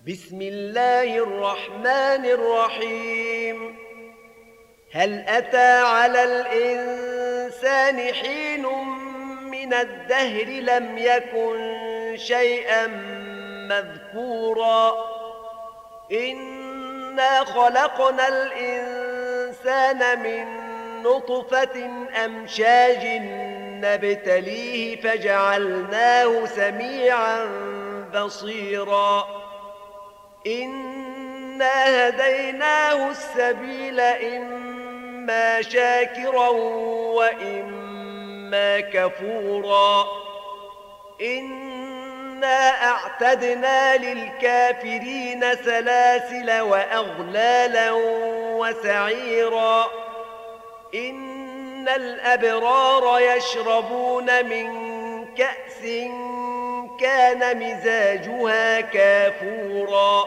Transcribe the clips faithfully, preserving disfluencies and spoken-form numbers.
بسم الله الرحمن الرحيم. هل أتى على الإنسان حين من الدهر لم يكن شيئا مذكورا إنا خلقنا الإنسان من نطفة أمشاج نبتليه فجعلناه سميعا بصيرا إنا هديناه السبيل إما شاكرا وإما كفورا إنا أعتدنا للكافرين سلاسل وأغلالا وسعيرا إن الأبرار يشربون من كأس كان مزاجها كافورا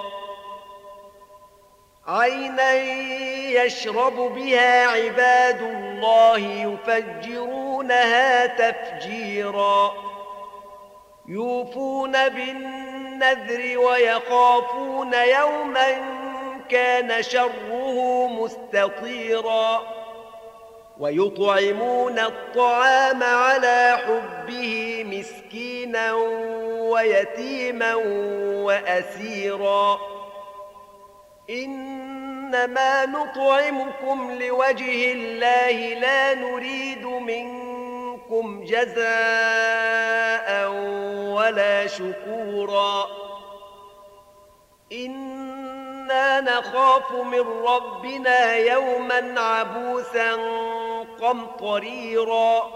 عينا يشرب بها عباد الله يفجرونها تفجيرا يوفون بالنذر ويخافون يوما كان شره مستطيرا ويطعمون الطعام على حبه مسكينا ويتيما وأسيرا إنما نطعمكم لوجه الله لا نريد منكم جزاء ولا شكورا إنا نخاف من ربنا يوما عبوسا قمطريرا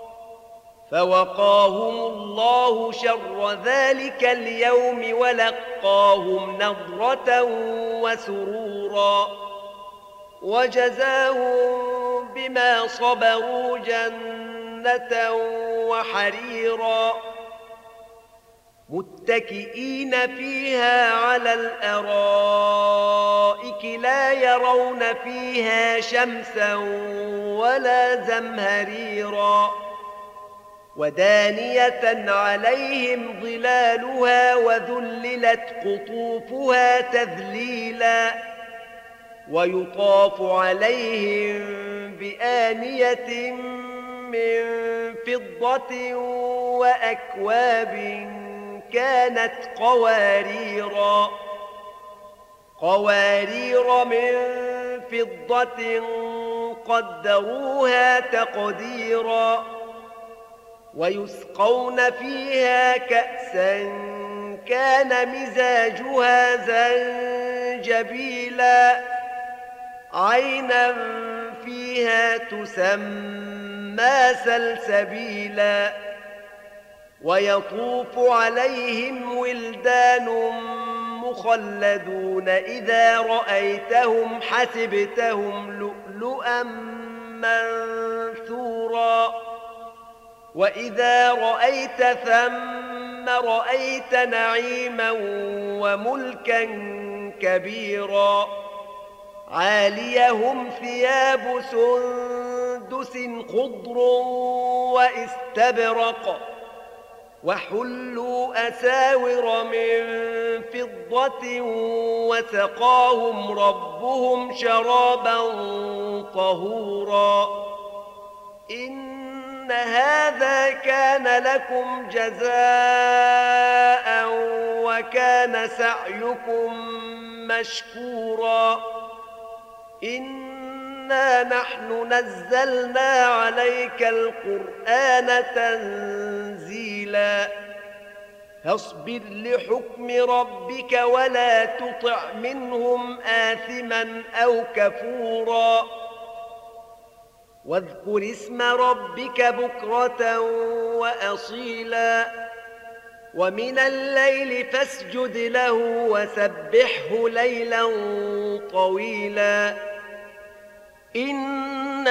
فوقاهم الله شر ذلك اليوم ولقاهم نضرة وسرورا وجزاهم بما صبروا جنة وحريرا متكئين فيها على الأرائك لا يرون فيها شمسا ولا زمهريرا ودانية عليهم ظلالها وذللت قطوفها تذليلا ويطاف عليهم بآنية من فضة وأكواب كانت قواريرا قوارير من فضة قدروها تقديرا ويسقون فيها كأسا كان مزاجها زنجبيلا عينا فيها تسمى سلسبيلا ويطوف عليهم ولدان مخلدون إذا رأيتهم حسبتهم لؤلؤا منثورا وإذا رأيت ثم رأيت نعيما وملكا كبيرا عاليهم ثياب سندس خضر واستبرق وحلوا أساور من فضة وسقاهم ربهم شرابا طهورا إن هذا كان لكم جزاء وكان سعيكم مشكورا إنا نحن نزلنا عليك القرآن تنزيلا فاصبر لحكم ربك ولا تطع منهم آثما أو كفورا واذكر اسم ربك بكرة وأصيلا ومن الليل فاسجد له وسبحه ليلا طويلا إن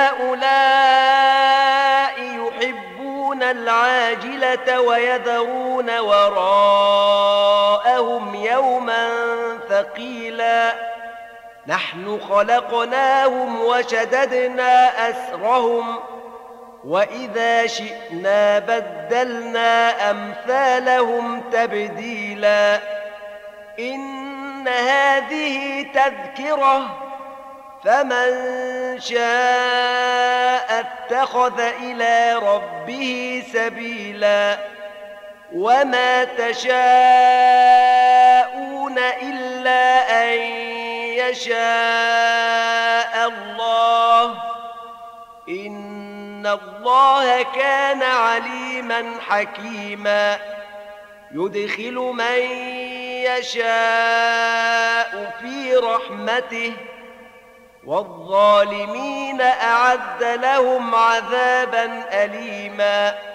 هؤلاء يحبون العاجلة ويذرون وراءهم يوما ثقيلا نحن خلقناهم وشددنا أسرهم وإذا شئنا بدلنا أمثالهم تبديلا إن هذه تذكرة فمن شاء اتخذ إلى ربه سبيلا وما تشاءون إلا أن يشاء الله إن الله كان عليما حكيما يدخل من يشاء في رحمته والظالمين أعد لهم عذابا أليما